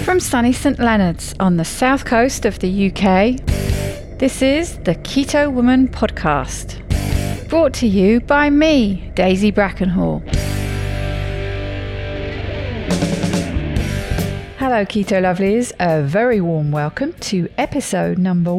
From sunny St Leonards on the south coast of the UK, this is the Keto Woman Podcast, brought to you by me, Daisy Brackenhall. Hello Keto Lovelies, a very warm welcome to episode number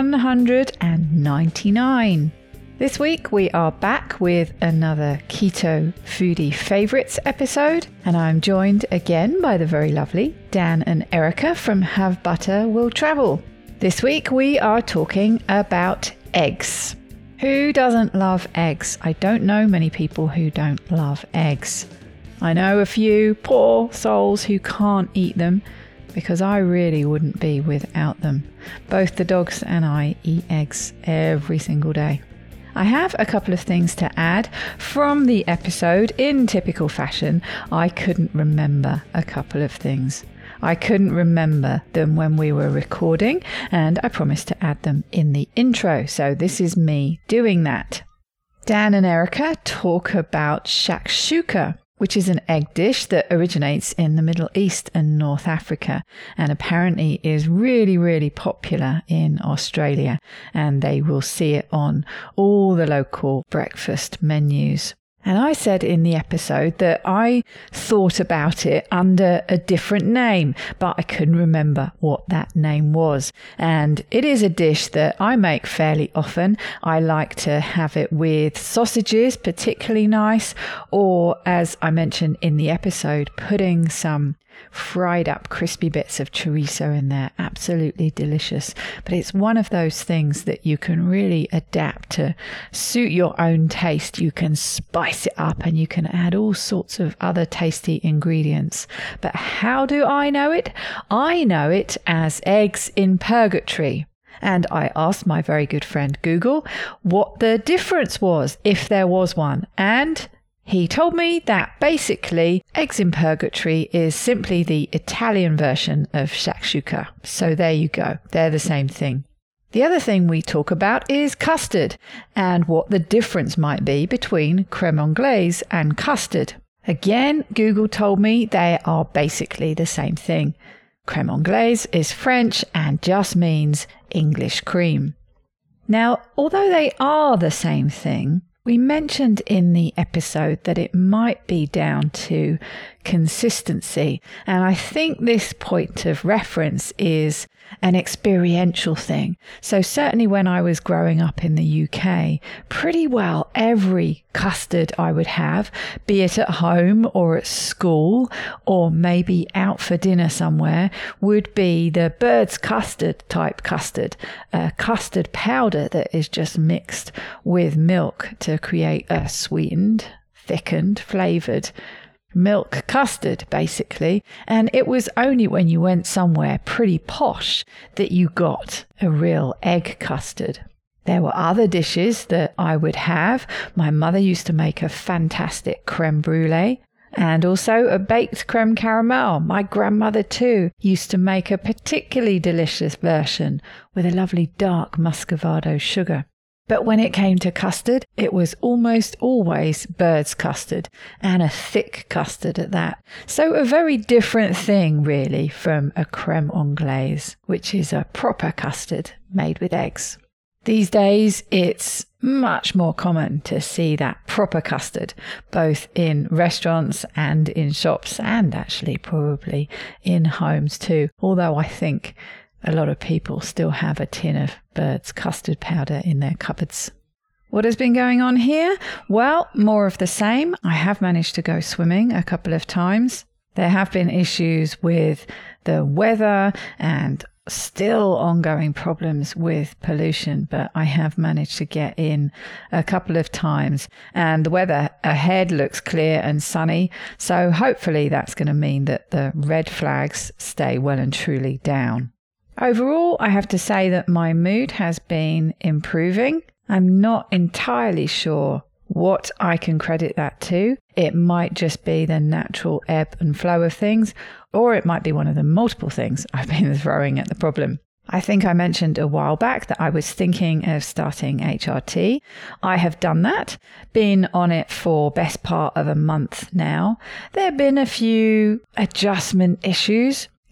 199. This week we are back with another Keto Foodie Favourites episode, and I'm joined again by the very lovely Dan and Erica from Have Butter Will Travel. This week we are talking about eggs. Who doesn't love eggs? I don't know many people who don't love eggs. I know a few poor souls who can't eat them, because I really wouldn't be without them. Both the dogs and I eat eggs every single day. I have a couple of things to add from the episode. In typical fashion, I couldn't remember a couple of things. I couldn't remember them when we were recording, and I promised to add them in the intro. So this is me doing that. Dan and Erica talk about shakshuka, which is an egg dish that originates in the Middle East and North Africa, and apparently is really, really popular in Australia, and they will see it on all the local breakfast menus. And I said in the episode that I thought about it under a different name, but I couldn't remember what that name was. And it is a dish that I make fairly often. I like to have it with sausages, particularly nice, or as I mentioned in the episode, putting some fried up crispy bits of chorizo in there. Absolutely delicious. But it's one of those things that you can really adapt to suit your own taste. You can spice it up and you can add all sorts of other tasty ingredients. But how do I know it? I know it as eggs in purgatory. And I asked my very good friend Google what the difference was, if there was one. And he told me that basically eggs in purgatory is simply the Italian version of shakshuka. So there you go. They're the same thing. The other thing we talk about is custard and what the difference might be between crème anglaise and custard. Again, Google told me they are basically the same thing. Crème anglaise is French and just means English cream. Now, although they are the same thing, we mentioned in the episode that it might be down to consistency, and I think this point of reference is an experiential thing. So certainly when I was growing up in the UK, pretty well every custard I would have, be it at home or at school or maybe out for dinner somewhere, would be the Bird's Custard type custard, a custard powder that is just mixed with milk to create a sweetened, thickened, flavoured milk custard, basically. And it was only when you went somewhere pretty posh that you got a real egg custard. There were other dishes that I would have. My mother used to make a fantastic creme brulee and also a baked creme caramel. My grandmother too used to make a particularly delicious version with a lovely dark muscovado sugar. But when it came to custard, it was almost always Bird's custard, and a thick custard at that. So a very different thing really from a crème anglaise, which is a proper custard made with eggs. These days, it's much more common to see that proper custard, both in restaurants and in shops, and actually probably in homes too, although I think a lot of people still have a tin of Bird's custard powder in their cupboards. What has been going on here? Well, more of the same. I have managed to go swimming a couple of times. There have been issues with the weather and still ongoing problems with pollution, but I have managed to get in a couple of times, and the weather ahead looks clear and sunny. So hopefully that's going to mean that the red flags stay well and truly down. Overall, I have to say that my mood has been improving. I'm not entirely sure what I can credit that to. It might just be the natural ebb and flow of things, or it might be one of the multiple things I've been throwing at the problem. I think I mentioned a while back that I was thinking of starting HRT. I have done that, been on it for best part of a month now. There have been a few adjustment issues.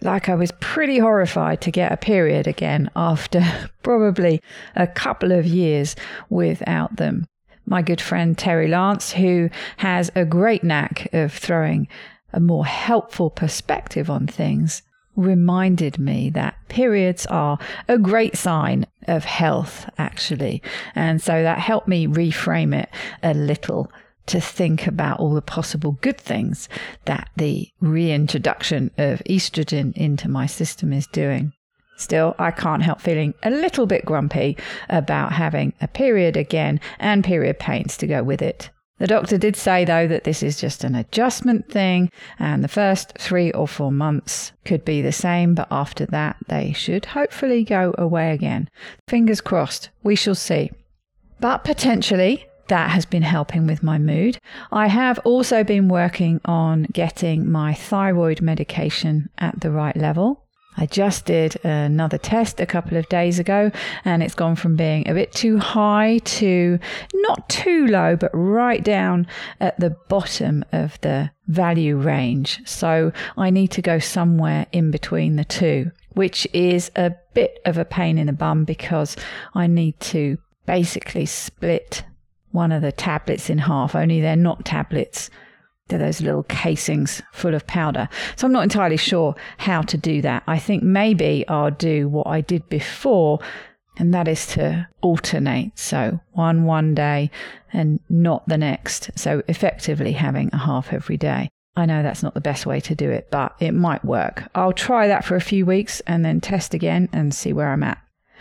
Like I was pretty horrified to get a period again after probably a couple of years without them. My good friend Terry Lance, who has a great knack of throwing a more helpful perspective on things, reminded me that periods are a great sign of health, actually. And so that helped me reframe it a little to think about all the possible good things that the reintroduction of estrogen into my system is doing. Still, I can't help feeling a little bit grumpy about having a period again and period pains to go with it. The doctor did say, though, that this is just an adjustment thing and the first 3 or 4 months could be the same, but after that they should hopefully go away again. Fingers crossed, we shall see. But potentially that has been helping with my mood. I have also been working on getting my thyroid medication at the right level. I just did another test a couple of days ago, and it's gone from being a bit too high to not too low, but right down at the bottom of the value range. So I need to go somewhere in between the two, which is a bit of a pain in the bum because I need to basically split one of the tablets in half, only they're not tablets. They're those little casings full of powder. So I'm not entirely sure how to do that. I think maybe I'll do what I did before, and that is to alternate. So one day and not the next. So effectively having a half every day. I know that's not the best way to do it, but it might work. I'll try that for a few weeks and then test again and see where I'm at.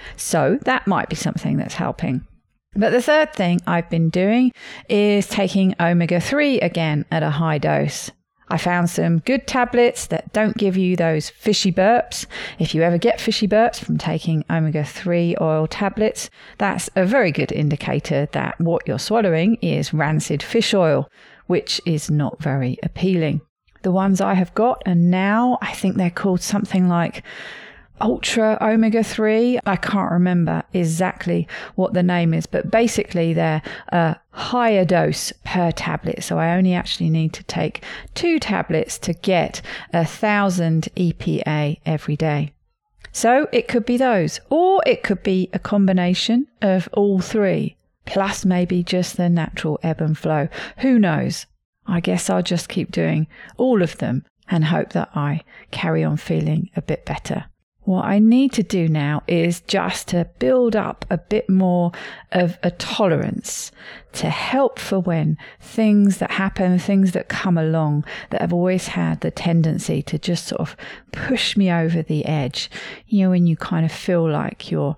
So that might be something that's helping. But the third thing I've been doing is taking omega-3 again at a high dose. I found some good tablets that don't give you those fishy burps. If you ever get fishy burps from taking omega-3 oil tablets, that's a very good indicator that what you're swallowing is rancid fish oil, which is not very appealing. The ones I have got, and now I think they're called something like Ultra Omega-3. I can't remember exactly what the name is, but basically they're a higher dose per tablet. So I only actually need to take 2 tablets to get 1,000 EPA every day. So it could be those, or it could be a combination of all 3, plus maybe just the natural ebb and flow. Who knows? I guess I'll just keep doing all of them and hope that I carry on feeling a bit better. What I need to do now is just to build up a bit more of a tolerance to help for when things that happen, things that come along that have always had the tendency to just sort of push me over the edge. You know, when you kind of feel like you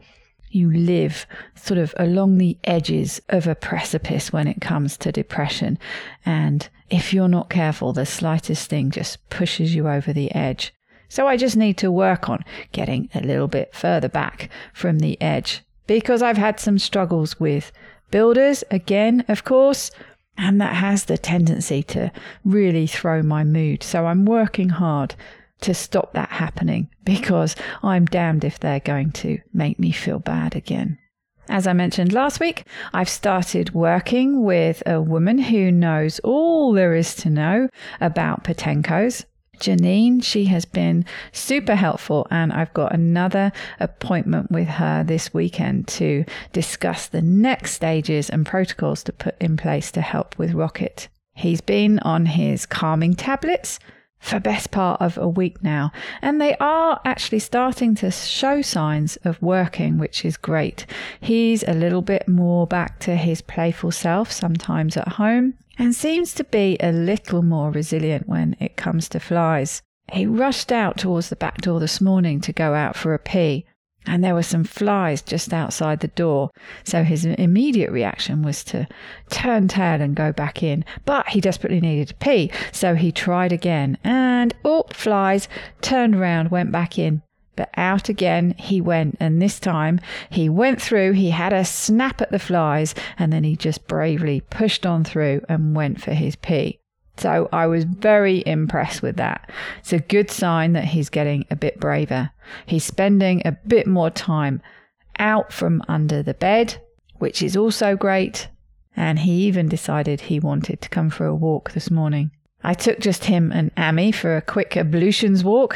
live sort of along the edges of a precipice when it comes to depression. And if you're not careful, the slightest thing just pushes you over the edge. So I just need to work on getting a little bit further back from the edge, because I've had some struggles with builders again, of course, and that has the tendency to really throw my mood. So I'm working hard to stop that happening, because I'm damned if they're going to make me feel bad again. As I mentioned last week, I've started working with a woman who knows all there is to know about Potencos. Janine, she has been super helpful, and I've got another appointment with her this weekend to discuss the next stages and protocols to put in place to help with Rocket. He's been on his calming tablets for best part of a week now, and they are actually starting to show signs of working, which is great. He's a little bit more back to his playful self, sometimes at home, and seems to be a little more resilient when it comes to flies. He rushed out towards the back door this morning to go out for a pee, and there were some flies just outside the door, so his immediate reaction was to turn tail and go back in. But he desperately needed to pee, so he tried again, and flies, turned around, went back in. But out again he went, and this time he went through, he had a snap at the flies, and then he just bravely pushed on through and went for his pee. So I was very impressed with that. It's a good sign that he's getting a bit braver. He's spending a bit more time out from under the bed, which is also great. And he even decided he wanted to come for a walk this morning. I took just him and Amy for a quick ablutions walk.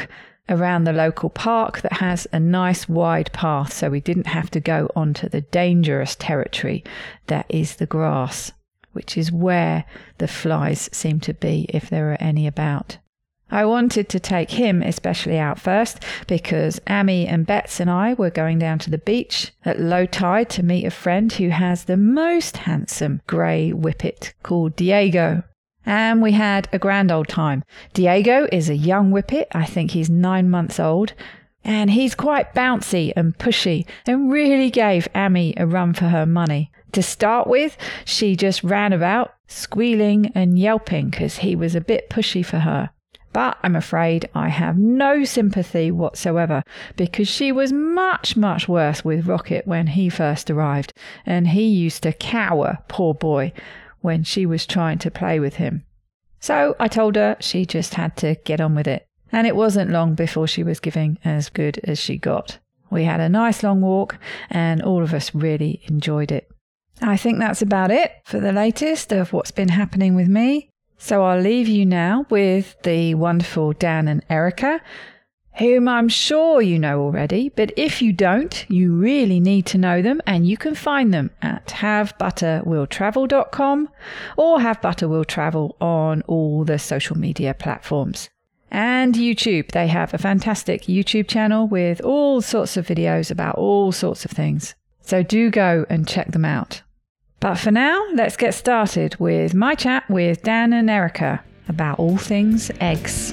around the local park that has a nice wide path, so we didn't have to go onto the dangerous territory that is the grass, which is where the flies seem to be if there are any about. I wanted to take him especially out first because Amy and Bets and I were going down to the beach at low tide to meet a friend who has the most handsome grey whippet called Diego. And we had a grand old time. Diego is a young whippet. I think he's 9 months old. And he's quite bouncy and pushy and really gave Amy a run for her money. To start with, she just ran about squealing and yelping because he was a bit pushy for her. But I'm afraid I have no sympathy whatsoever because she was much, much worse with Rocket when he first arrived, and he used to cower, poor boy, when she was trying to play with him. So I told her she just had to get on with it, and it wasn't long before she was giving as good as she got. We had a nice long walk, and all of us really enjoyed it. I think that's about it for the latest of what's been happening with me. So I'll leave you now with the wonderful Dan and Erica, whom I'm sure you know already, but if you don't, you really need to know them, and you can find them at havebutterwilltravel.com or havebutterwilltravel on all the social media platforms. And YouTube. They have a fantastic YouTube channel with all sorts of videos about all sorts of things. So do go and check them out. But for now, let's get started with my chat with Dan and Erica about all things eggs.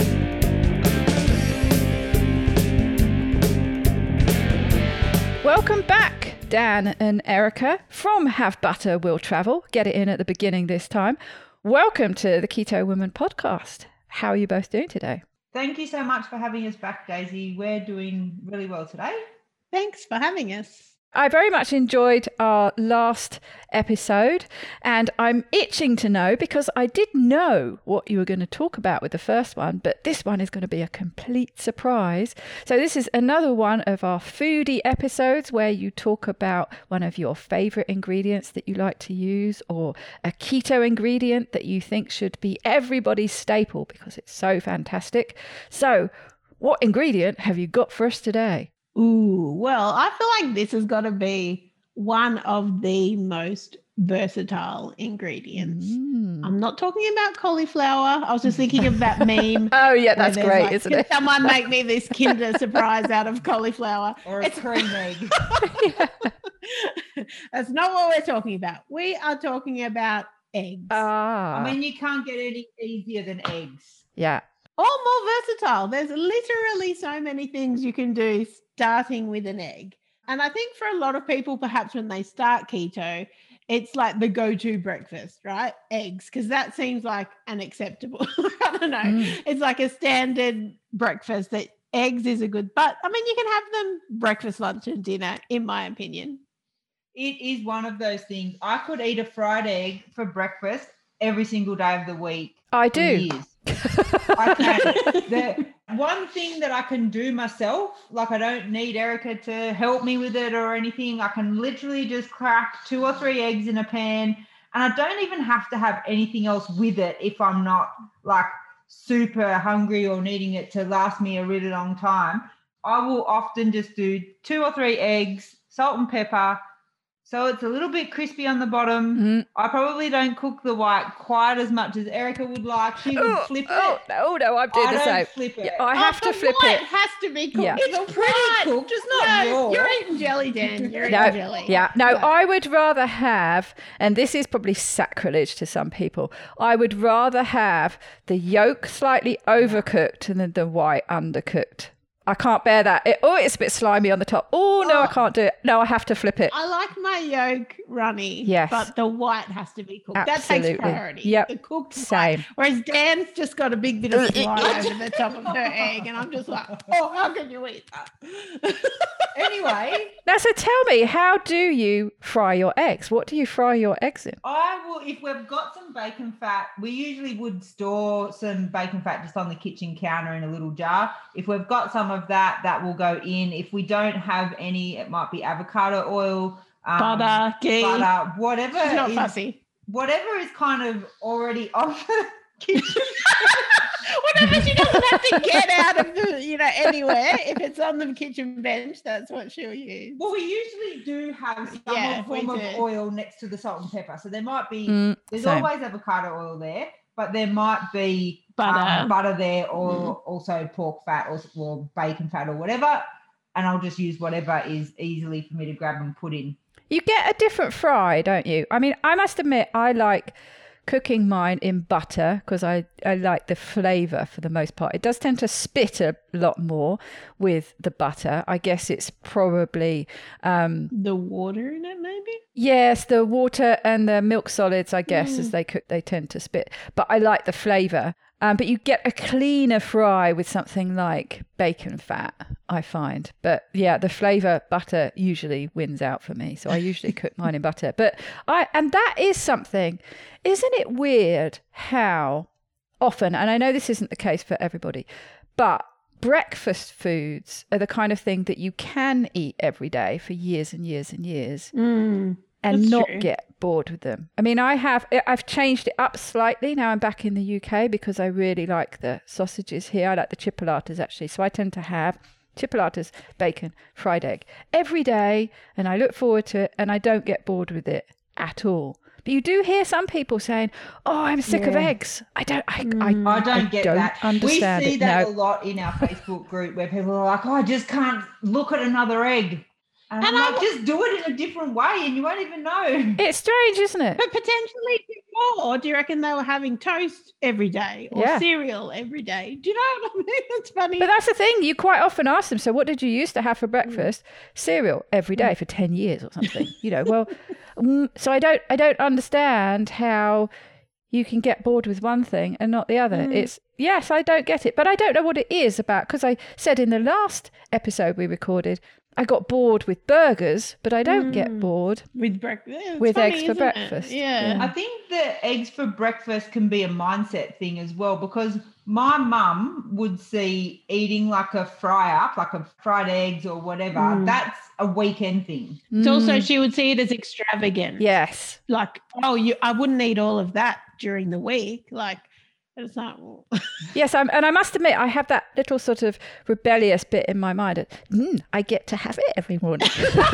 Welcome back, Dan and Erica from Have Butter Will Travel. Get it in at the beginning this time. Welcome to the Keto Woman podcast. How are you both doing today? Thank you so much for having us back, Daisy. We're doing really well today. Thanks for having us. I very much enjoyed our last episode, and I'm itching to know because I did know what you were going to talk about with the first one, but this one is going to be a complete surprise. So this is another one of our foodie episodes where you talk about one of your favorite ingredients that you like to use, or a keto ingredient that you think should be everybody's staple because it's so fantastic. So what ingredient have you got for us today? Ooh, well, I feel like this has got to be one of the most versatile ingredients. I'm not talking about cauliflower. I was just thinking of that meme. Oh, yeah, that's great, isn't it? Can someone make me this Kinder Surprise out of cauliflower? Or a cream egg. That's not what we're talking about. We are talking about eggs. I mean, you can't get any easier than eggs. Yeah. Or more versatile. There's literally so many things you can do starting with an egg. And I think for a lot of people, perhaps when they start keto, it's like the go-to breakfast, right? Eggs, because that seems like an acceptable, I don't know. It's like a standard breakfast that eggs is a good, but I mean, you can have them breakfast, lunch and dinner, in my opinion. It is one of those things. I could eat a fried egg for breakfast every single day of the week. I do. Years. I can. The one thing that I can do myself, like I don't need Erica to help me with it or anything. I can literally just crack 2 or 3 eggs in a pan, and I don't even have to have anything else with it if I'm not like super hungry or needing it to last me a really long time. I will often just do 2 or 3 eggs, salt and pepper, so it's a little bit crispy on the bottom. I probably don't cook the white quite as much as Erica would like. She would flip it. No, I'm doing the same. I don't flip it. Yeah, I have to flip it. it. It has to be cooked. Yeah. It's pretty cooked, just not raw. You're eating jelly, Dan. You're eating jelly. Yeah, no, I would rather have, and this is probably sacrilege to some people, I would rather have the yolk slightly overcooked than the white undercooked. I can't bear that. It's a bit slimy on the top. Oh, no, I can't do it. No, I have to flip it. I like my yolk runny, yes, but the white has to be cooked. Absolutely. That takes priority. Yep. The cooked Same. white. Whereas Dan's just got a big bit of slime over the top of her egg, and I'm just like, oh, how can you eat that? Anyway. Now, so tell me, how do you fry your eggs? What do you fry your eggs in? I will, if we've got some bacon fat, we usually would store some bacon fat just on the kitchen counter in a little jar. If we've got some of that will go in. If we don't have any, it might be avocado oil, butter, ghee, whatever. She's not fussy. Whatever is kind of already on the kitchen. Whatever, she doesn't have to get out of the, anywhere. If it's on the kitchen bench, that's what she'll use. Well, we usually do have some form of oil next to the salt and pepper. So there might be, there's always avocado oil there, but there might be butter there, or also pork fat or bacon fat or whatever. And I'll just use whatever is easily for me to grab and put in. You get a different fry, don't you? I mean, I must admit, I like cooking mine in butter because I like the flavour for the most part. It does tend to spit a lot more with the butter. I guess it's probably... the water in it, maybe? Yes, the water and the milk solids, I guess, as they cook, they tend to spit. But I like the flavour. But you get a cleaner fry with something like bacon fat, I find. But yeah, the flavour butter usually wins out for me. So I usually cook mine in butter. And that is something, isn't it weird how often, and I know this isn't the case for everybody, but breakfast foods are the kind of thing that you can eat every day for years and years and years. And not get bored with them. I mean, I've changed it up slightly. Now I'm back in the UK because I really like the sausages here. I like the chipolatas, actually. So I tend to have chipolatas, bacon, fried egg every day. And I look forward to it and I don't get bored with it at all. But you do hear some people saying, "Oh, I'm sick of eggs." I don't get that. Understand we see that a lot in our Facebook group where people are like, "Oh, I just can't look at another egg." And I'm like, just do it in a different way and you won't even know. It's strange, isn't it? But potentially before, do you reckon they were having toast every day or cereal every day? Do you know what I mean? It's funny. But that's the thing. You quite often ask them, so what did you used to have for breakfast? Cereal every day for 10 years or something. So I don't understand how you can get bored with one thing and not the other. Yes, I don't get it. But I don't know what it is about, because I said in the last episode we recorded, I got bored with burgers, but I don't get bored with breakfast. With eggs for breakfast. Yeah. I think the eggs for breakfast can be a mindset thing as well, because my mum would see eating like a fry up, like a fried eggs or whatever. That's a weekend thing. It's also, she would see it as extravagant. Yes. Like, I wouldn't eat all of that during the week. Like, it's not. Yes, and I must admit, I have that little sort of rebellious bit in my mind. I get to have it every morning.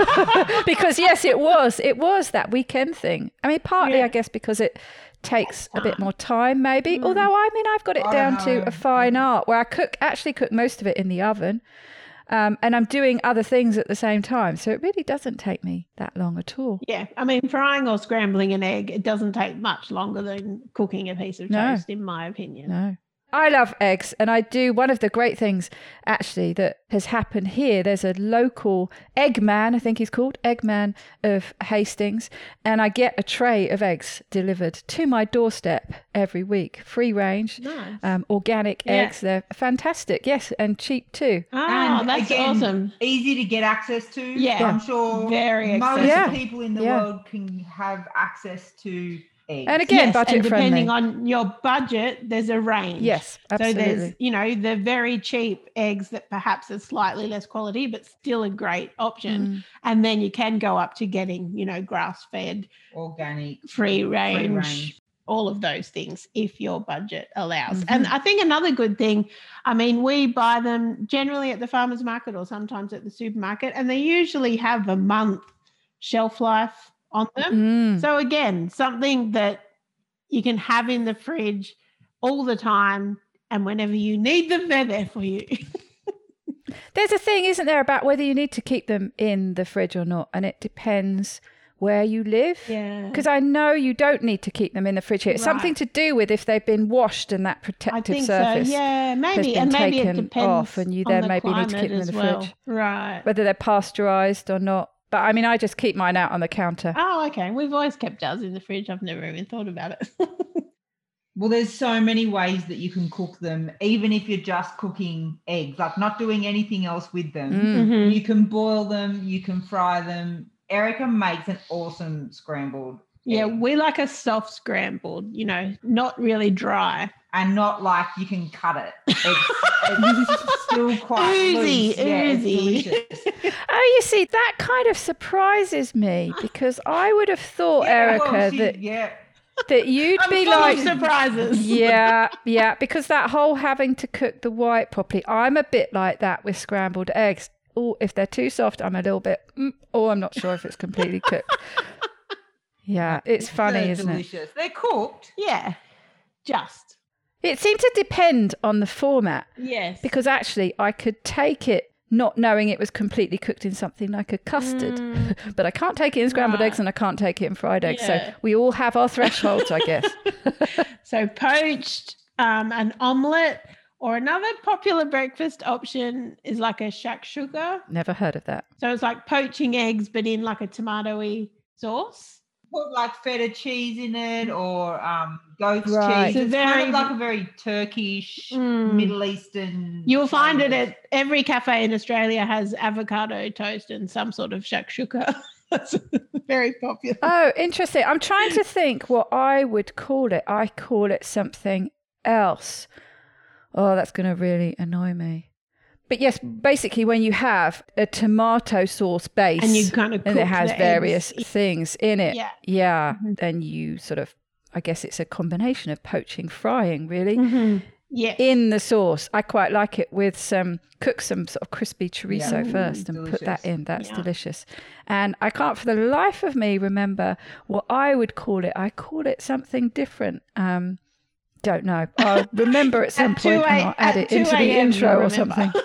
Because yes, it was that weekend thing. I mean, partly I guess because it takes a bit more time, maybe. Although I've got it down to a fine art where I actually cook most of it in the oven. And I'm doing other things at the same time. So it really doesn't take me that long at all. Yeah. I mean, frying or scrambling an egg, it doesn't take much longer than cooking a piece of toast, in my opinion. No. I love eggs, and I do. One of the great things actually that has happened here, there's a local Eggman, I think he's called, Eggman of Hastings, and I get a tray of eggs delivered to my doorstep every week. Free range, organic eggs. They're fantastic, yes, and cheap too. And that's awesome. Easy to get access to. Yeah, I'm sure very most people in the world can have access to eggs. And again, budget and friendly. Depending on your budget, there's a range. Yes, absolutely. So there's, the very cheap eggs that perhaps are slightly less quality, but still a great option. And then you can go up to getting, grass-fed, organic, free range, all of those things if your budget allows. And I think another good thing, I mean, we buy them generally at the farmer's market or sometimes at the supermarket, and they usually have a month shelf life on them. So again, something that you can have in the fridge all the time, and whenever you need them, they're there for you. There's a thing, isn't there, about whether you need to keep them in the fridge or not, and it depends where you live. Yeah. Because I know you don't need to keep them in the fridge here. It's something to do with if they've been washed and that protective surface. So. Yeah, maybe. Has been maybe taken it depends off, and you then maybe need to keep them in the fridge. Right. Whether they're pasteurized or not. But I mean, I just keep mine out on the counter. Oh, okay. We've always kept ours in the fridge. I've never even thought about it. Well, there's so many ways that you can cook them, even if you're just cooking eggs, like not doing anything else with them. You can boil them, you can fry them. Erica makes an awesome scrambled egg. We like a soft scrambled, not really dry. And not like you can cut it. It's still quite oozy. Loose. Yeah, it's delicious. Oh, you see, that kind of surprises me because I would have thought, Erica, that you'd I'm be full like of surprises. Yeah, because that whole having to cook the white properly, I'm a bit like that with scrambled eggs. Oh, if they're too soft, I'm a little bit, I'm not sure if it's completely cooked. Yeah, it's funny, isn't delicious. They're cooked. Yeah, just. it? It seemed to depend on the format. Yes. Because actually I could take it not knowing it was completely cooked in something like a custard, but I can't take it in scrambled eggs and I can't take it in fried eggs. Yeah. So we all have our thresholds, I guess. So poached, an omelette, or another popular breakfast option is like a shakshuka. Never heard of that. So it's like poaching eggs, but in like a tomatoey sauce. Put like feta cheese in it or goat's Right. cheese. It's It's kind very- of like a very Turkish, Middle Eastern. You'll find it at every cafe in Australia has avocado toast and some sort of shakshuka. That's very popular. Oh, interesting. I'm trying to think what I would call it. I call it something else. Oh, that's going to really annoy me. But yes, basically when you have a tomato sauce base And you kind of and it cook has the various eggs. things in it. Yeah. Then you sort of, I guess it's a combination of poaching, frying really Yeah. in the sauce. I quite like it with cook some sort of crispy chorizo first and put that delicious. in. That's Yeah. delicious. And I can't for the life of me remember what I would call it. I call it something different. Don't know. I'll remember at some At point 2 and I'll add it 2 into the a.m. intro you'll or remember. something.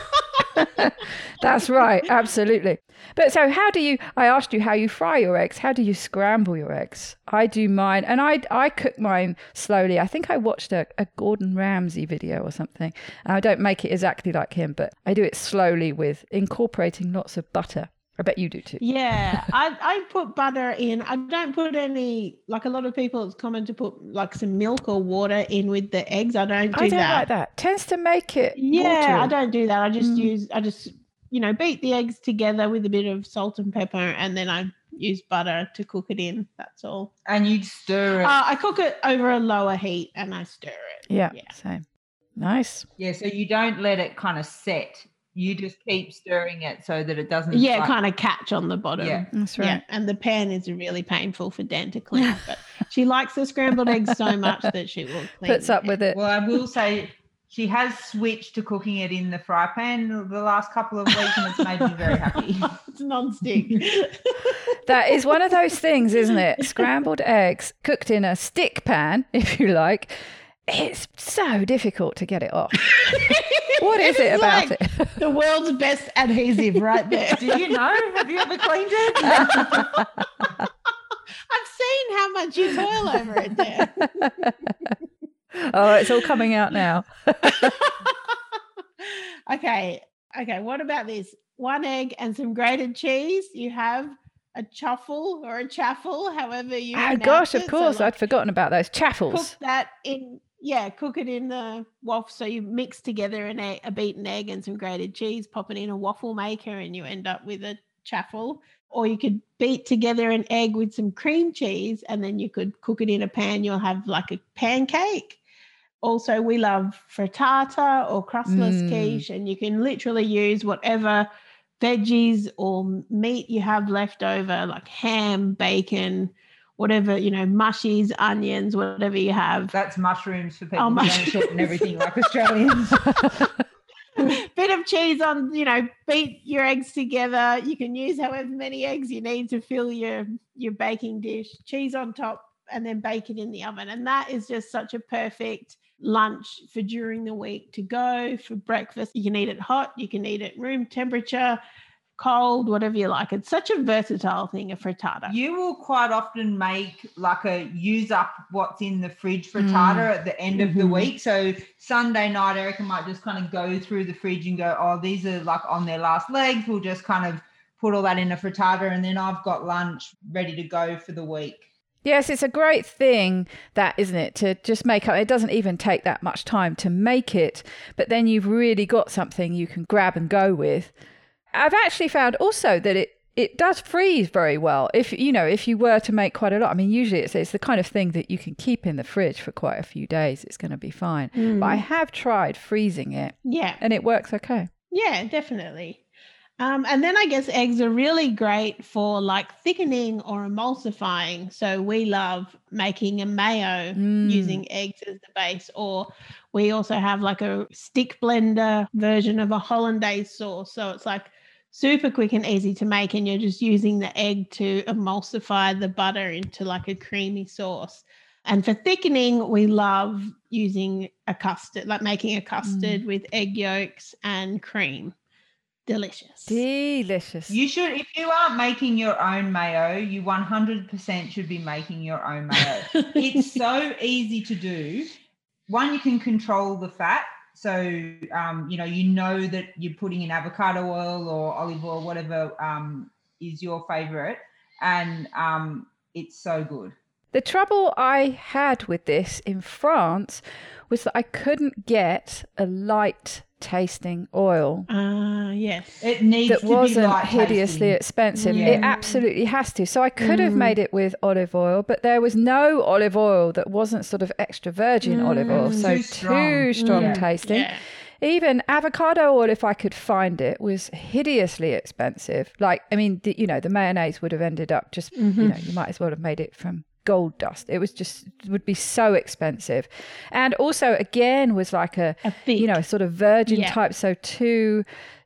That's right. Absolutely. But so I asked you how you fry your eggs. How do you scramble your eggs? I do mine and I cook mine slowly. I think I watched a Gordon Ramsay video or something. I don't make it exactly like him, but I do it slowly with incorporating lots of butter. I bet you do too. Yeah, I put butter in. I don't put any, like a lot of people, it's common to put like some milk or water in with the eggs. I don't do I don't that. like that. Tends to make it Yeah, I watery. don't do that. I just beat the eggs together with a bit of salt and pepper, and then I use butter to cook it in. That's all. And you'd stir it. I cook it over a lower heat and I stir it. Yeah, same. Nice. Yeah, so you don't let it kind of set. You just keep stirring it so that it doesn't. Yeah, like, kind of catch on the bottom. Yeah. That's right. Yeah, and the pan is really painful for Dan to clean. But she likes the scrambled eggs so much that she will clean Puts up with it. Well, I will say she has switched to cooking it in the fry pan the last couple of weeks, and it's made me very happy. It's non-stick. That is one of those things, isn't it? Scrambled eggs cooked in a stick pan, if you like. It's so difficult to get it off. What is it about like it? The world's best adhesive right there. Do you know? Have you ever cleaned it? I've seen how much you toil over it there. Oh, it's all coming out now. Okay. What about this? 1 egg and some grated cheese. You have a chuffle or a chaffle, however you Oh, pronounce gosh, it. of course. So, like, I'd forgotten about those cook chaffles. that in. Yeah, cook it in the waffle. So you mix together a beaten egg and some grated cheese, pop it in a waffle maker, and you end up with a chaffle. Or you could beat together an egg with some cream cheese, and then you could cook it in a pan. You'll have like a pancake. Also, we love frittata or crustless quiche, and you can literally use whatever veggies or meat you have left over, like ham, bacon, whatever, mushies, onions, whatever you have. That's mushrooms for people who mushrooms. don't cook and everything like Australians. Bit of cheese on, beat your eggs together. You can use however many eggs you need to fill your baking dish, cheese on top, and then bake it in the oven. And that is just such a perfect lunch for during the week to go for breakfast. You can eat it hot, you can eat it room temperature, cold, whatever you like. It's such a versatile thing, a frittata. You will quite often make like use up what's in the fridge frittata at the end of the week. So Sunday night, Erica might just kind of go through the fridge and go, oh, these are like on their last legs. We'll just kind of put all that in a frittata, and then I've got lunch ready to go for the week. Yes, it's a great thing, that, isn't it, to just make up. It doesn't even take that much time to make it, but then you've really got something you can grab and go with. I've actually found also that it does freeze very well if you were to make quite a lot. I mean, usually it's the kind of thing that you can keep in the fridge for quite a few days. It's going to be fine. But I have tried freezing it. Yeah. And it works okay. Yeah, definitely. And then I guess eggs are really great for like thickening or emulsifying. So we love making a mayo using eggs as the base, or we also have like a stick blender version of a hollandaise sauce. So it's like super quick and easy to make, and you're just using the egg to emulsify the butter into like a creamy sauce. And for thickening, we love using a custard, like making a custard with egg yolks and cream. Delicious. You should, if you aren't making your own mayo, you 100% should be making your own mayo. It's so easy to do. One, you can control the fat. So, you know that you're putting in avocado oil or olive oil, whatever is your favorite. And it's so good. The trouble I had with this in France was that I couldn't get a light tasting oil. Yes. It needs that to wasn't be light hideously tasting. expensive. Yeah. It absolutely has to. So I could have made it with olive oil, but there was no olive oil that wasn't sort of extra virgin olive oil. So too strong tasting. Yeah. Even avocado oil, if I could find it, was hideously expensive. Like, I mean, the mayonnaise would have ended up just, you might as well have made it from gold dust. It would be so expensive. And also, again, was like a sort of virgin type, so too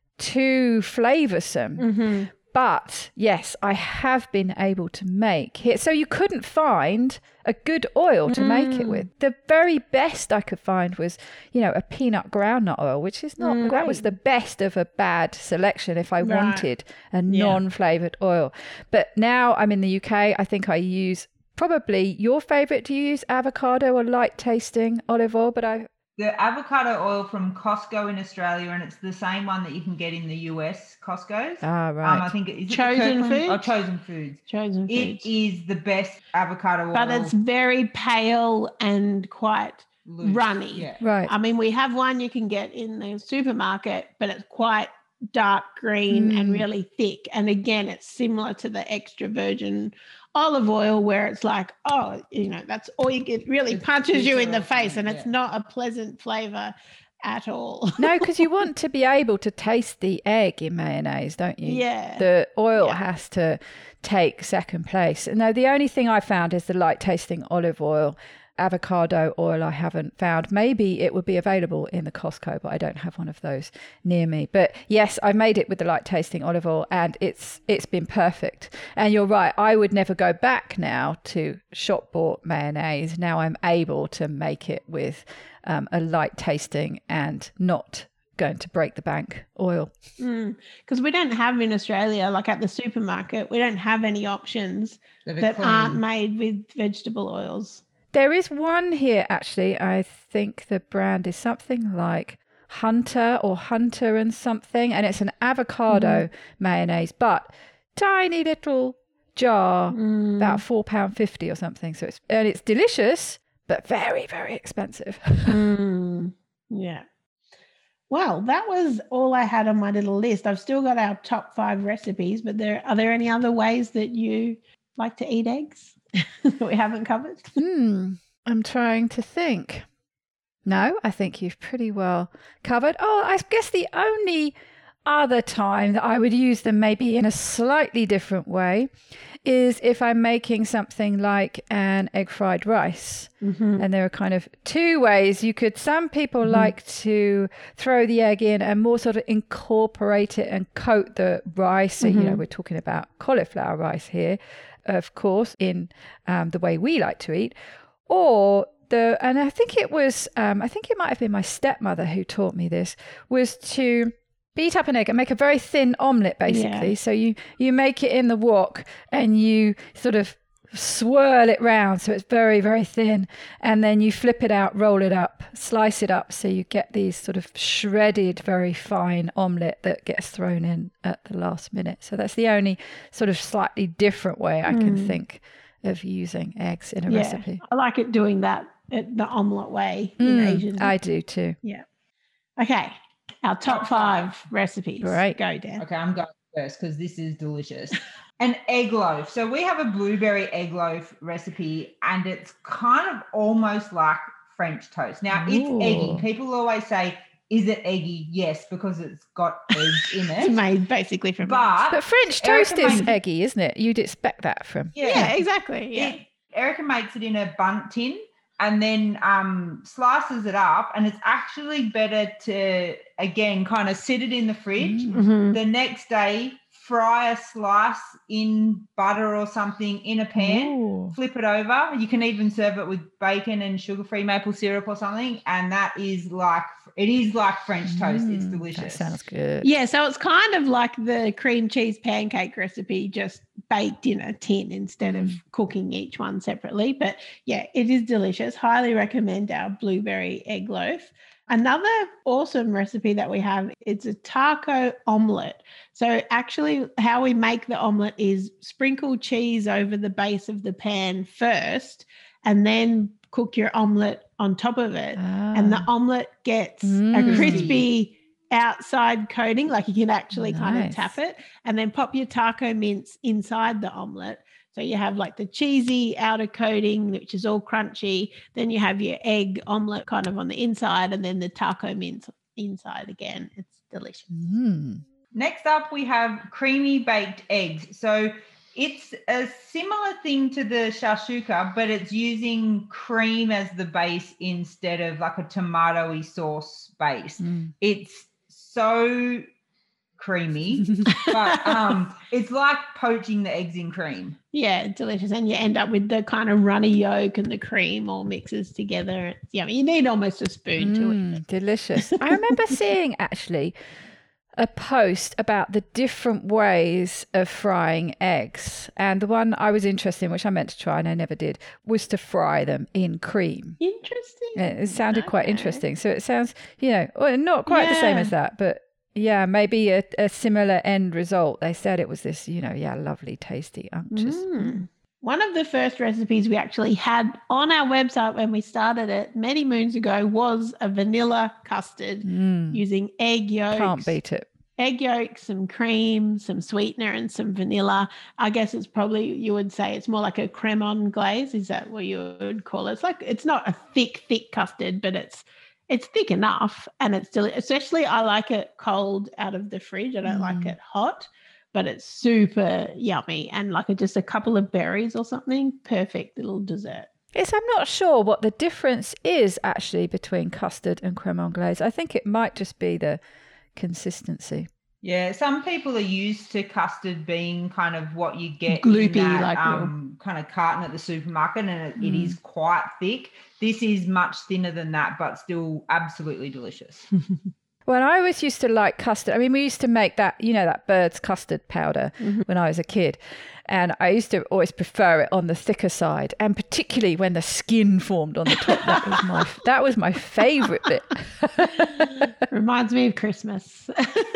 flavoursome. But yes, I have been able to make it. So you couldn't find a good oil to make it with. The very best I could find was, a peanut groundnut oil, which is not, that was the best of a bad selection if I wanted a non-flavoured oil. But now I'm in the UK, I think I use probably your favourite. Do you use avocado or light tasting olive oil? But the avocado oil from Costco in Australia, and it's the same one that you can get in the US Costco's. Ah, right. I think it's Chosen Foods. Oh, Chosen Foods. Chosen Foods. It is the best avocado oil. But it's very pale and quite runny. Yeah. Right. I mean, we have one you can get in the supermarket, but it's quite dark green and really thick. And again, it's similar to the extra virgin olive oil, where it's like, that's all you get. Really punches you in the face, and it's not a pleasant flavor at all. No, because you want to be able to taste the egg in mayonnaise, don't you? Yeah. The oil has to take second place. No, the only thing I found is the light tasting olive oil. Avocado oil I haven't found. Maybe it would be available in the Costco, but I don't have one of those near me. But yes, I made it with the light tasting olive oil, and it's been perfect. And you're right, I would never go back now to shop bought mayonnaise. Now I'm able to make it with a light tasting and not going to break the bank oil. Because we don't have in Australia, like at the supermarket, we don't have any options that aren't made with vegetable oils. There is one here, actually. I think the brand is something like Hunter and something, and it's an avocado mayonnaise, but tiny little jar, about £4.50 or something. So it's delicious, but very, very expensive. Yeah. Well, that was all I had on my little list. I've still got our top 5 recipes, but are there any other ways that you like to eat eggs that we haven't covered? I'm trying to think. No, I think you've pretty well covered. Oh, I guess the only other time that I would use them maybe in a slightly different way is if I'm making something like an egg fried rice. And there are kind of 2 ways you could. Some people like to throw the egg in and more sort of incorporate it and coat the rice. So, we're talking about cauliflower rice here, of course, in the way we like to eat. And I think it might have been my stepmother who taught me this, was to beat up an egg and make a very thin omelette, basically. So you make it in the wok and you sort of swirl it round so it's very, very thin, and then you flip it out, roll it up, slice it up, so you get these sort of shredded, very fine omelette that gets thrown in at the last minute. So that's the only sort of slightly different way I can think of using eggs in a recipe. I like it doing that the omelette way in Asian. I do too. Yeah. Okay. Our top 5 recipes. Right. Go, Dan. Okay, I'm going first because this is delicious. An egg loaf. So we have a blueberry egg loaf recipe, and it's kind of almost like French toast. Now, it's eggy. People always say Is it eggy? Yes, because it's got eggs in It's it. made basically from But French toast Erica is makes- eggy, isn't it? You'd expect that from. Yeah, exactly. Yeah. Erica makes it in a bundt tin and then slices it up, and it's actually better to, again, kind of sit it in the fridge. Mhm. The next day, fry a slice in butter or something in a pan, Ooh. flip it over. You can even serve it with bacon and sugar-free maple syrup or something, and it is like French toast. It's delicious. That sounds good. Yeah, so it's kind of like the cream cheese pancake recipe, just baked in a tin instead of cooking each one separately. But yeah, it is delicious. Highly recommend our blueberry egg loaf. Another awesome recipe that we have, it's a taco omelette. So actually how we make the omelette is sprinkle cheese over the base of the pan first and then cook your omelette on top of it. And the omelette gets a crispy outside coating, like you can actually kind of tap it, and then pop your taco mince inside the omelette. So you have like the cheesy outer coating, which is all crunchy. Then you have your egg omelette kind of on the inside, and then the taco mince inside again. It's delicious. Next up, we have creamy baked eggs. So it's a similar thing to the shakshuka, but it's using cream as the base instead of like a tomatoey sauce base. It's so creamy, but it's like poaching the eggs in cream. Yeah, delicious. And you end up with the kind of runny yolk and the cream all mixes together. It's yummy. You need almost a spoon to eat. Delicious. I remember seeing actually a post about the different ways of frying eggs. And the one I was interested in, which I meant to try and I never did, was to fry them in cream. Interesting. Yeah, it sounded quite interesting. So it sounds, well, not quite the same as that, but yeah, maybe a similar end result. They said it was this, lovely, tasty, unctuous. One of the first recipes we actually had on our website when we started it many moons ago was a vanilla custard using egg yolks. Can't beat it. Egg yolk, some cream, some sweetener, and some vanilla. I guess it's probably, you would say it's more like a creme anglaise. Is that what you would call it? It's not a thick custard, but it's thick enough, and it's delicious. Especially I like it cold out of the fridge. I don't like it hot, but it's super yummy. And like just a couple of berries or something, perfect little dessert. Yes, I'm not sure what the difference is actually between custard and creme anglaise. I think it might just be the consistency. Yeah, some people are used to custard being kind of what you get gloopy, in that, like kind of carton at the supermarket, and it is quite thick. This is much thinner than that, but still absolutely delicious. Well, I always used to like custard. I mean, we used to make that, that bird's custard powder when I was a kid. And I used to always prefer it on the thicker side, and particularly when the skin formed on the top. That was my favourite bit. Reminds me of Christmas.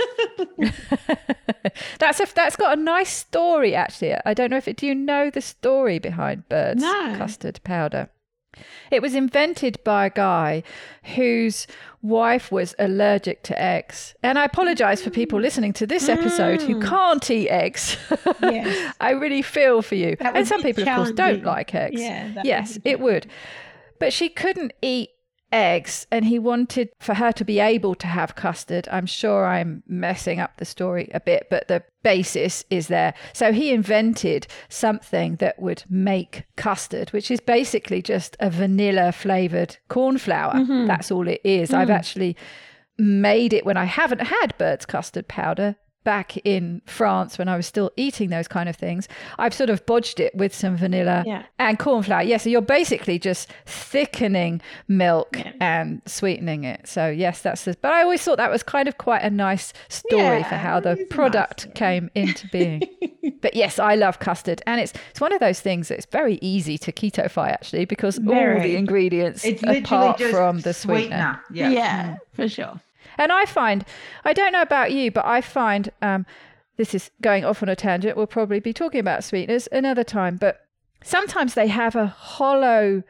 That's got a nice story, actually. I don't know do you know the story behind bird's custard powder? It was invented by a guy whose wife was allergic to eggs. And I apologise for people listening to this episode who can't eat eggs. Yes. I really feel for you. And some people, of course, don't like eggs. Yeah, yes, it would. But she couldn't eat eggs, and he wanted for her to be able to have custard. I'm sure I'm messing up the story a bit, but the basis is there. So he invented something that would make custard, which is basically just a vanilla flavored corn flour. That's all it is. I've actually made it when I haven't had bird's custard powder back in France when I was still eating those kind of things. I've sort of bodged it with some vanilla and corn flour. Yeah, so you're basically just thickening milk and sweetening it. So yes, but I always thought that was kind of quite a nice story for how the product came into being. But yes, I love custard, and it's one of those things that's very easy to keto-fy actually, because all the ingredients apart from the sweetener. Yeah, for sure. And I find, I don't know about you, but I find, this is going off on a tangent, we'll probably be talking about sweeteners another time, but sometimes they have a hollow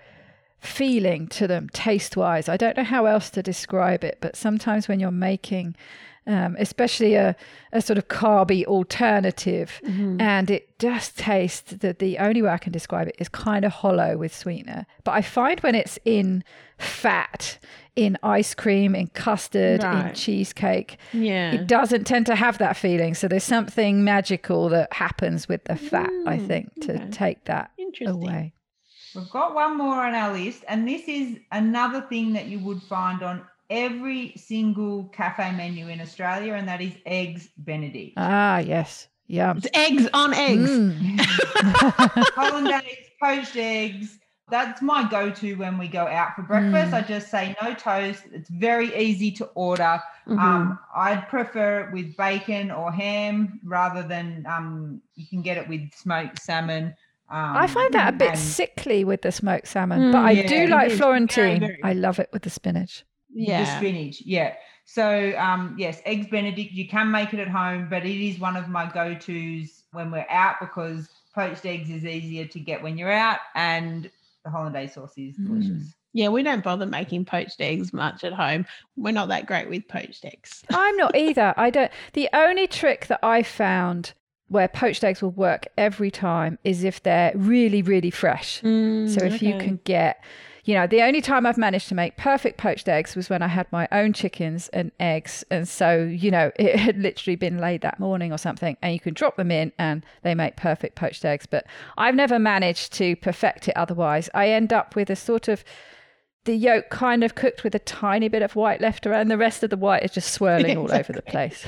feeling to them taste-wise. I don't know how else to describe it, but sometimes when you're making especially a sort of carby alternative. And it just tastes, the only way I can describe it is kind of hollow with sweetener. But I find when it's in fat, in ice cream, in custard, in cheesecake, it doesn't tend to have that feeling. So there's something magical that happens with the fat, I think, to take that away. We've got one more on our list, and this is another thing that you would find on every single cafe menu in Australia, and that is Eggs Benedict. Ah, yes. Yum. It's eggs on eggs. Hollandaise, poached eggs. That's my go-to when we go out for breakfast. I just say no toast. It's very easy to order. I'd prefer it with bacon or ham rather than you can get it with smoked salmon. I find that a bit sickly with the smoked salmon, but I do like Florentine. Very, very I love it with the spinach. The spinach, So, yes, Eggs Benedict, you can make it at home, but it is one of my go-tos when we're out because poached eggs is easier to get when you're out and the hollandaise sauce is delicious. Yeah, we don't bother making poached eggs much at home. We're not that great with poached eggs. I'm not either. The only trick that I found where poached eggs will work every time is if they're really, really fresh. So if you can get, the only time I've managed to make perfect poached eggs was when I had my own chickens and eggs. And so, it had literally been laid that morning or something, and you can drop them in and they make perfect poached eggs. But I've never managed to perfect it otherwise. I end up with a sort of the yolk kind of cooked with a tiny bit of white left around. The rest of the white is just swirling all over the place.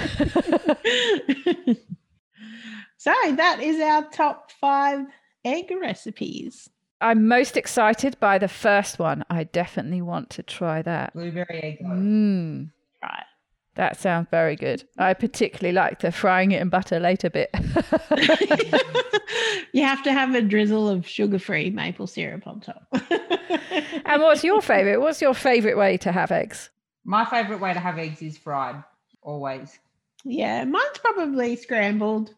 So that is our top 5 egg recipes. I'm most excited by the first one. I definitely want to try that. Blueberry egg yolk. Right. That sounds very good. I particularly like the frying it in butter later bit. You have to have a drizzle of sugar-free maple syrup on top. And what's your favourite? What's your favourite way to have eggs? My favourite way to have eggs is fried, always. Yeah, mine's probably scrambled.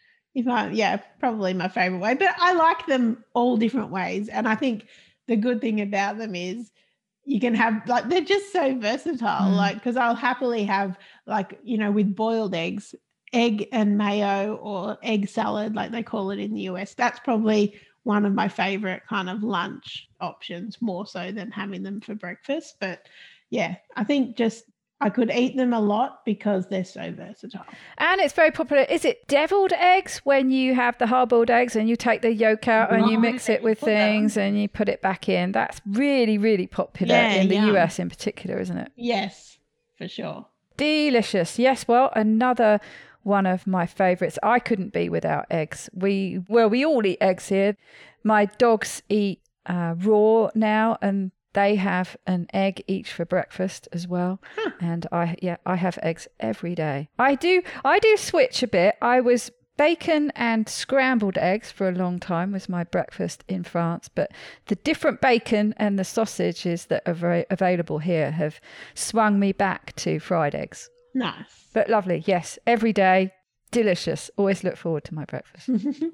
Probably my favorite way, but I like them all different ways. And I think the good thing about them is you can have, they're just so versatile, because I'll happily have, with boiled eggs, egg and mayo or egg salad, like they call it in the US. That's probably one of my favorite kind of lunch options, more so than having them for breakfast. But yeah, I think I could eat them a lot because they're so versatile. And it's very popular. Is it deviled eggs when you have the hard-boiled eggs and you take the yolk out and you mix it with things and you put it back in? That's really, really popular in the US in particular, isn't it? Yes, for sure. Delicious. Yes, well, another one of my favourites. I couldn't be without eggs. We all eat eggs here. My dogs eat raw now, and they have an egg each for breakfast as well. And I have eggs every day. I do switch a bit. I was bacon and scrambled eggs for a long time was my breakfast in France, but the different bacon and the sausages that are very available here have swung me back to fried eggs. Nice. But lovely. Yes, every day. Delicious. Always look forward to my breakfast.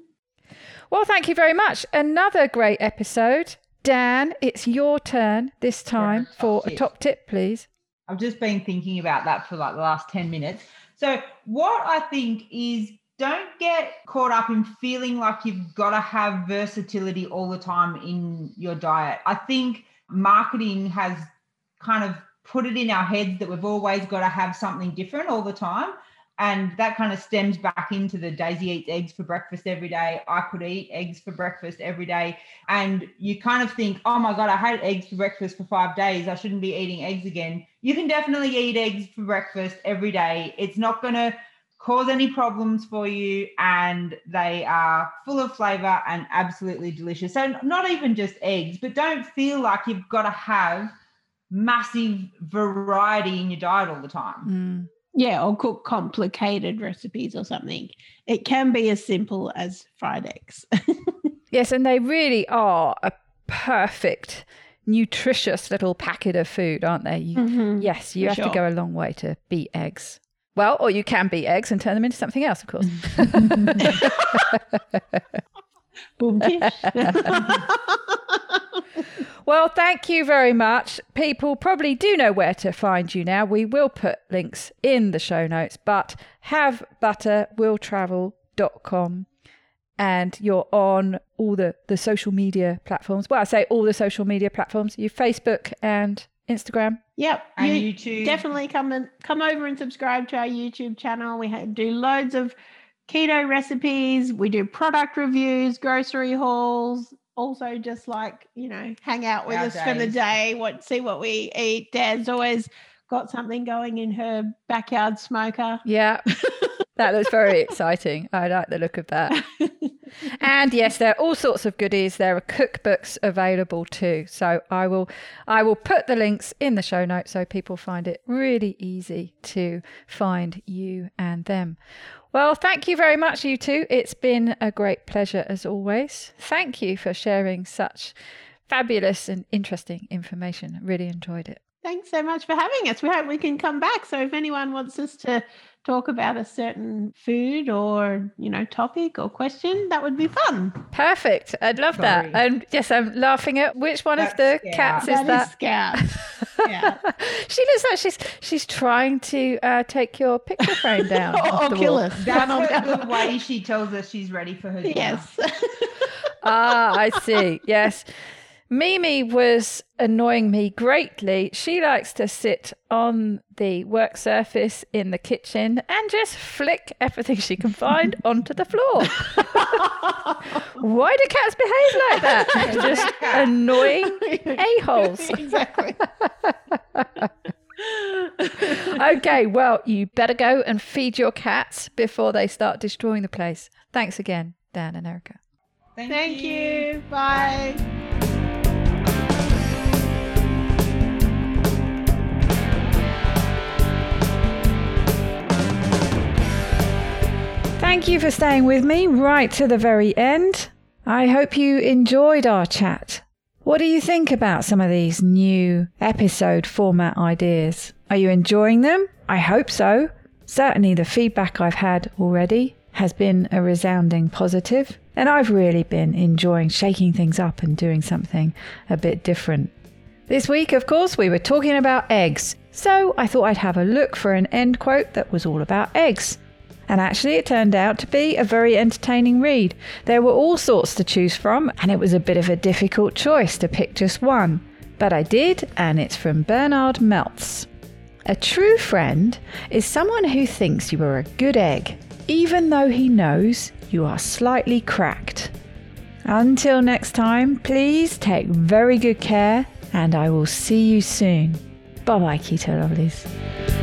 Well, thank you very much. Another great episode. Dan, it's your turn this time for a top tip, please. I've just been thinking about that for the last 10 minutes. So what I think is don't get caught up in feeling like you've got to have versatility all the time in your diet. I think marketing has kind of put it in our heads that we've always got to have something different all the time. And that kind of stems back into the Daisy eats eggs for breakfast every day. I could eat eggs for breakfast every day. And you kind of think, oh my God, I had eggs for breakfast for 5 days. I shouldn't be eating eggs again. You can definitely eat eggs for breakfast every day. It's not going to cause any problems for you. And they are full of flavor and absolutely delicious. So not even just eggs, but don't feel like you've got to have massive variety in your diet all the time. Yeah, or cook complicated recipes or something. It can be as simple as fried eggs. Yes, and they really are a perfect, nutritious little packet of food, aren't they? Yes, you have to go a long way to beat eggs. Well, or you can beat eggs and turn them into something else, of course. Well, thank you very much. People probably do know where to find you now. We will put links in the show notes, but havebutterwilltravel.com. And you're on all the social media platforms. Well, I say all the social media platforms. You Facebook and Instagram. Yep. And YouTube. Definitely come over and subscribe to our YouTube channel. We do loads of keto recipes. We do product reviews, grocery hauls. Also just like, hang out with us for the day. See what we eat. Dad's always got something going in her backyard smoker. Yeah. That looks very exciting. I like the look of that. And yes, there are all sorts of goodies. There are cookbooks available too. So I will put the links in the show notes so people find it really easy to find you and them. Well, thank you very much, you two. It's been a great pleasure as always. Thank you for sharing such fabulous and interesting information. I really enjoyed it. Thanks so much for having us. We hope we can come back. So if anyone wants us to talk about a certain food or, topic or question, that would be fun. Perfect. I'd love that. And yes, I'm laughing at which one of the cats is that? Scout. Yeah. She looks like she's trying to take your picture frame down. or kill us. That's the way she tells us she's ready for her dinner. Yes. I see. Yes. Mimi was annoying me greatly. She likes to sit on the work surface in the kitchen and just flick everything she can find onto the floor. Why do cats behave like that? Just annoying a-holes. Exactly. Okay, well, you better go and feed your cats before they start destroying the place. Thanks again, Dan and Erica. Thank you. Bye. Thank you for staying with me right to the very end. I hope you enjoyed our chat. What do you think about some of these new episode format ideas? Are you enjoying them? I hope so. Certainly the feedback I've had already has been a resounding positive, and I've really been enjoying shaking things up and doing something a bit different. This week, of course, we were talking about eggs, so I thought I'd have a look for an end quote that was all about eggs. And actually it turned out to be a very entertaining read. There were all sorts to choose from, and it was a bit of a difficult choice to pick just one. But I did, and it's from Bernard Meltz. A true friend is someone who thinks you are a good egg, even though he knows you are slightly cracked. Until next time, please take very good care, and I will see you soon. Bye-bye, Keto Lovelies.